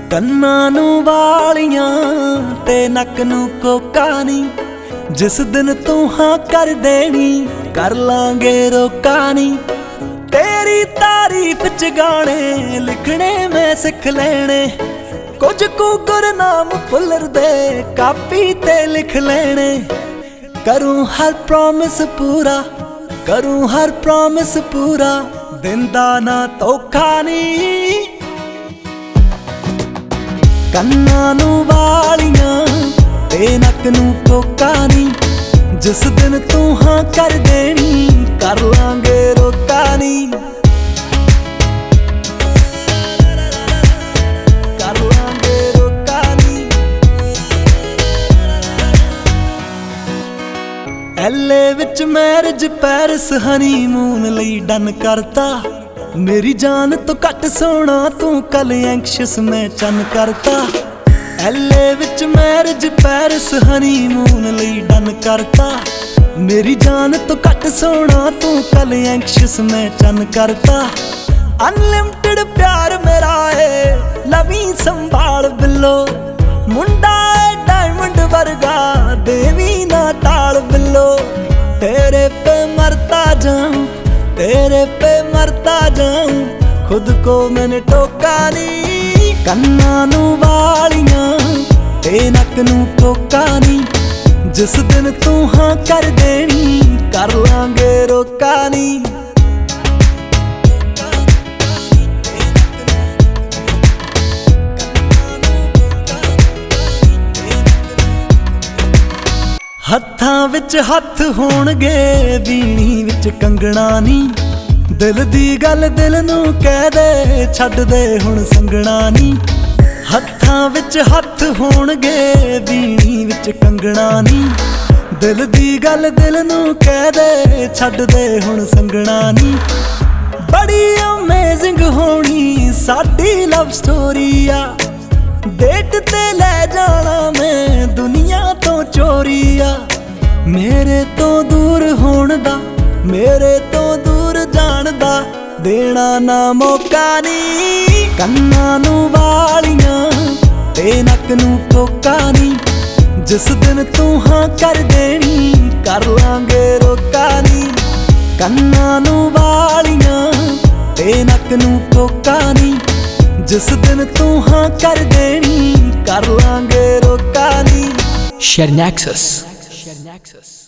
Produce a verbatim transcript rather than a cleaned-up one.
ਕੰਨਾਂ ਨੂੰ ਵਾਲੀਆਂ ਤੇ ਨੱਕ ਨੂੰ ਕੋਕਾ ਨੀ, ਜਿਸ ਦਿਨ ਤੂੰ ਹਾਂ ਕਰ ਦੇਣੀ ਕਰ ਲਾਂਗੇ ਰੋਕਾ ਨੀ। ਤੇਰੀ ਤਾਰੀਫ ਚ ਗਾਣੇ ਲਿਖਣੇ ਮੈਂ ਸਿੱਖ ਲੈਣੇ, ਕੁਝ ਕੁ ਗੁਰਨਾਮ ਭੁੱਲਰ ਦੇ ਕਾਪੀ ਤੇ ਲਿਖ ਲੈਣੇ। ਕਰੂੰ ਹਰ ਪ੍ਰੋਮਿਸ ਪੂਰਾ, ਕਰੂੰ ਹਰ ਪ੍ਰੋਮਿਸ ਪੂਰਾ, ਦਿੰਦਾ ਨਾ ਧੋਖਾ ਨੀ। ਕੰਨਾਂ ਨੂੰ ਵਾਲੀਆਂ ਤੇ ਨੱਕ ਨੂੰ ਕੋਕਾ ਨੀ, ਜਿਸ ਦਿਨ ਤੂੰ ਹਾਂ ਕਰ ਦੇਣੀ ਕਰ ਲਾਂਗੇ ਰੋਕਾ ਨੀ। ਕਰ ਲਾਂਗੇ ਰੋਕਾ ਨੀ। ਐਲੇ ਵਿੱਚ ਮੈਰਿਜ ਪੈਰਿਸ ਹਨੀਮੂਨ ਲਈ ਡਨ ਕਰਤਾ, ਮੇਰੀ ਜਾਨ ਤੋਂ ਘੱਟ ਸੋਹਣਾ ਤੂੰ ਕੱਲ ਐਂਕਸ਼ੀਅਸ ਮੈਂ ਚੰਨ ਕਰਤਾ। ਐਲੇ ਵਿੱਚ ਮੈਰਿਜ ਪੈਰਿਸ ਹਨੀਮੂਨ ਲਈ ਡਨ ਕਰਤਾ, ਮੇਰੀ ਜਾਨ ਤੋਂ ਘੱਟ ਸੋਹਣਾ ਤੂੰ ਕੱਲ ਐਂਕਸ਼ੀਅਸ ਮੈਂ ਚੰਨ ਕਰਤਾ। ਅਨਲਿਮਟਿਡ ਪਿਆਰ ਮੇਰਾ ਏ ਲਵੀ ਸੰਭਾਲ ਬਿੱਲੋ, ਮੁੰਡਾ ਏ ਡਾਇਮੰਡ ਵਰਗਾ ਦੇਵੀ ਨਾ ਟਾਲ ਬਿੱਲੋ। ਤੇਰੇ ਪੇ ਮਰਤਾ ਜਾਊਂ, तेरे पे मरता जाऊं, खुद को मैंने टोका नी। कन्ना नू वालियां ते नक नू कोका नी, जिस दिन तू हाँ कर देनी कर लांगे रोका नी। ਹੱਥਾਂ ਵਿੱਚ ਹੱਥ ਹੋਣਗੇ ਵੀਣੀ ਵਿੱਚ ਕੰਗਣਾ ਨੀ, ਦਿਲ ਦੀ ਗੱਲ ਦਿਲ ਨੂੰ ਕਹਿ ਦੇ ਛੱਡ ਦੇ ਹੁਣ ਸੰਗਣਾ ਨੀ। ਹੱਥਾਂ ਵਿੱਚ ਹੱਥ ਹੋਣਗੇ ਵੀਣੀ ਵਿੱਚ ਕੰਗਣਾ ਨੀ, ਦਿਲ ਦੀ ਗੱਲ ਦਿਲ ਨੂੰ ਕਹਿ ਦੇ ਛੱਡ ਦੇ ਹੁਣ ਸੰਗਣਾ ਨੀ। ਬੜੀ ਅਮੇਜ਼ਿੰਗ ਹੋਣੀ ਸਾਡੀ ਲਵ ਸਟੋਰੀ ਆ, ਡੇਟ ਤੇ ਲੈ ਜਾਣਾ ਮੈਂ ਦੁਨੀਆ ਤੋਂ ਚੋਰੀ ਆ। ਮੇਰੇ ਤੋਂ ਦੂਰ ਹੋਣ ਦਾ, ਮੇਰੇ ਤੋਂ ਦੂਰ ਜਾਣ ਦਾ ਦੇਣਾ ਨਾ ਮੌਕਾ ਨੀ। ਕੰਨਾਂ ਨੂੰ ਵਾਲੀਆਂ ਤੇ ਨੱਕ ਨੂੰ ਕੋਕਾ ਨੀ, ਜਿਸ ਦਿਨ ਤੂੰ ਹਾਂ ਕਰ ਦੇਣੀ ਕਰ ਲਾਂਗੇ ਰੋਕਾ ਨੀ। ਕੰਨਾਂ ਨੂੰ ਵਾਲੀਆਂ ਤੇ ਨੱਕ ਨੂੰ ਕੋਕਾ ਨੀ, ਜਿਸ ਦਿਨ ਤੂੰ ਹਾਂ ਕਰ ਦੇਣੀ ਕਰ ਲਾਂਗੇ ਰੋਕਾ ਨੀ। Share Nexus. Share Nexus.